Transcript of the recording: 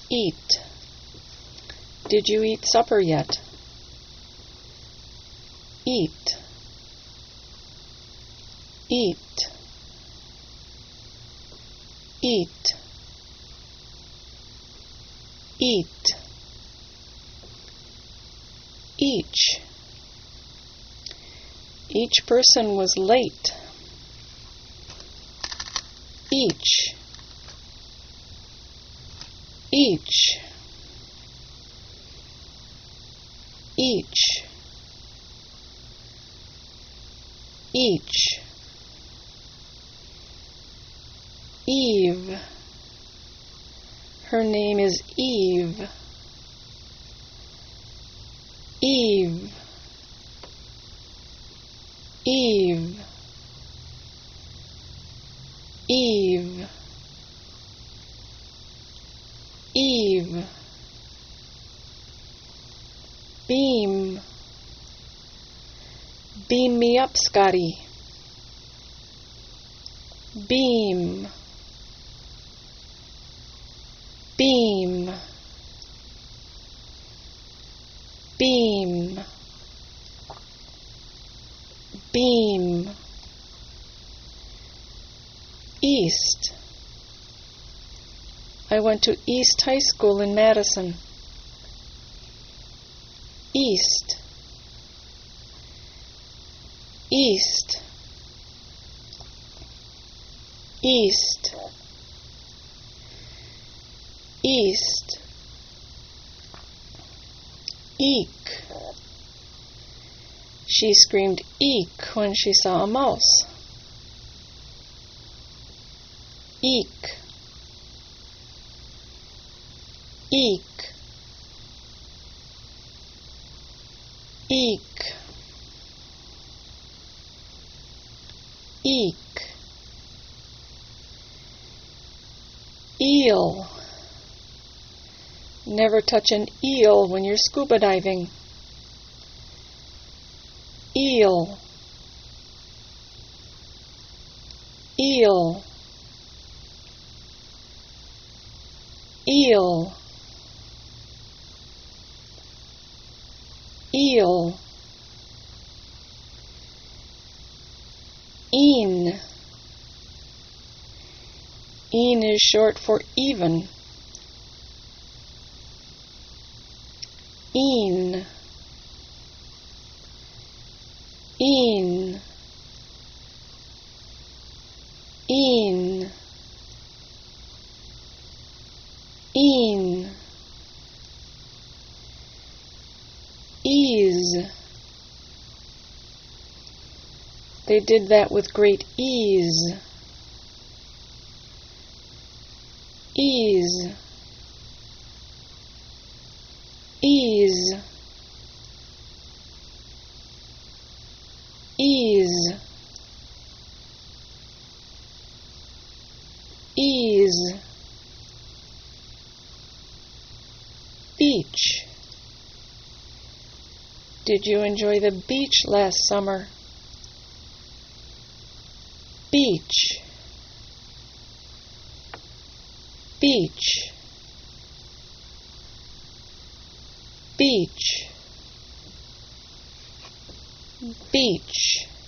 Eat. Did you eat supper yet? Eat. Eat. Eat. Eat. Each. Each person was late. Each. Each. Each. Each. Eve. Her name is Eve. Eve. Eve. Eve. Eve. Beam. Beam me up, Scotty. Beam. Beam. Beam. Beam. East. I went to East High School in Madison. East. East. East. East. Eek. She screamed eek when she saw a mouse. Eek. Eek. Eek. Eek. Eel. Never touch an eel when you're scuba diving. Eel. Eel. Eel. Eel. Een. Een is short for even. Een. Een. Een. Een. Ease. They did that with great ease. Ease. Ease. Ease. Ease. Beach. Did you enjoy the beach last summer? Beach. Beach. Beach. Beach.